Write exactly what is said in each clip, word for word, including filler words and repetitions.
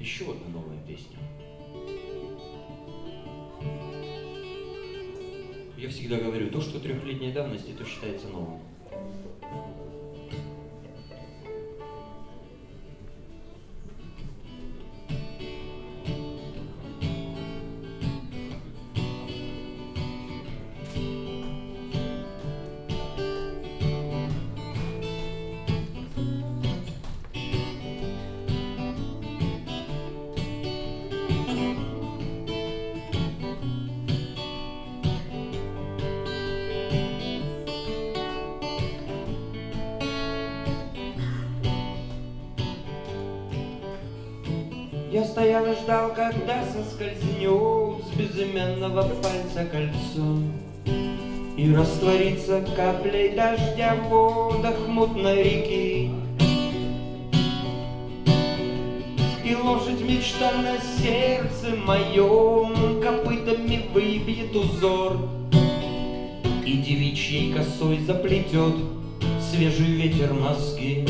Еще одна новая песня. Я всегда говорю, то, что трехлетней давности, то считается новым. Я стоял и ждал, когда соскользнет с безымянного пальца кольцо и растворится каплей дождя в водах мутной реки. И лошадь мечта на сердце моем копытами выбьет узор, и девичьей косой заплетет свежий ветер мозги.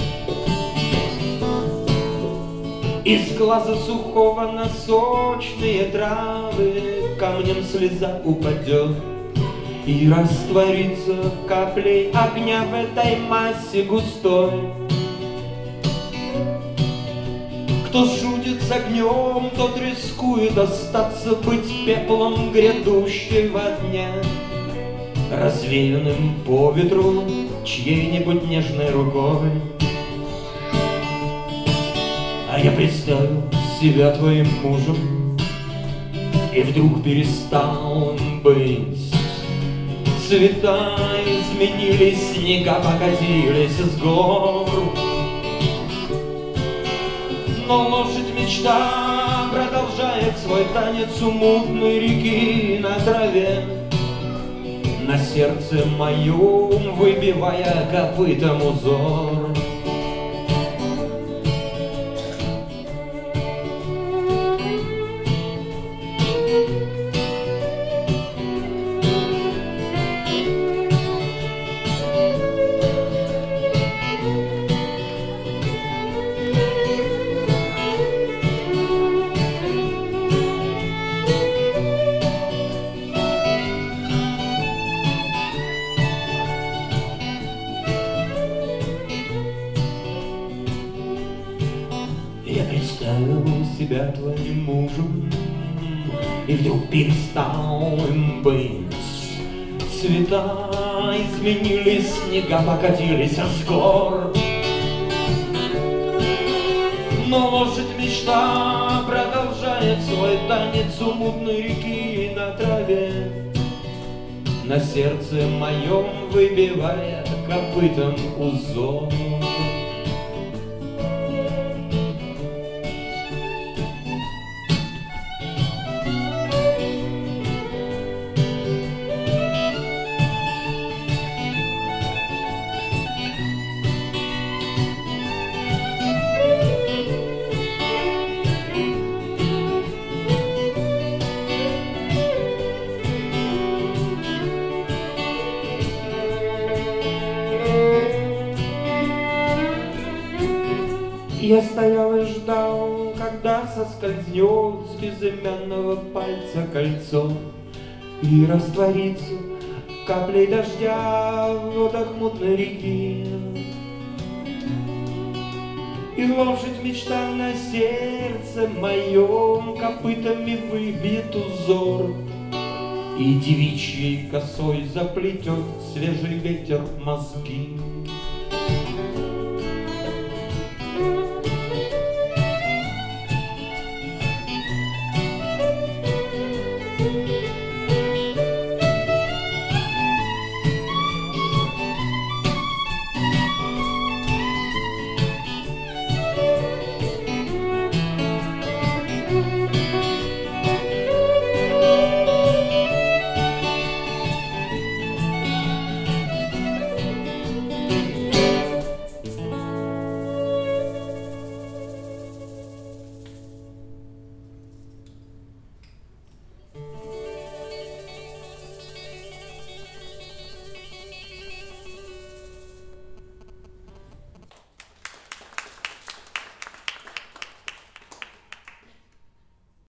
Из глаза сухого на сочные травы камнем слеза упадет и растворится каплей огня в этой массе густой. Кто шутит с огнем, тот рискует остаться быть пеплом грядущего дня, развеянным по ветру чьей-нибудь нежной рукой. А я представил себя твоим мужем и вдруг перестал быть. Цвета изменились, снега покатились с гор, но лошадь мечта продолжает свой танец у мутной реки на траве, на сердце моем выбивая копытом узор. Я представил себя твоим мужем и вдруг перестал им быть. Цвета изменились, снега покатились с гор, но лошадь мечта продолжает свой танец у мутной реки на траве, на сердце моем выбивая копытом узор. Я стоял и ждал, когда соскользнет с безымянного пальца кольцо и растворится каплей дождя в водах мутной реки. И лошадь мечта на сердце моем копытами выбьет узор, и девичьей косой заплетет свежий ветер мозги.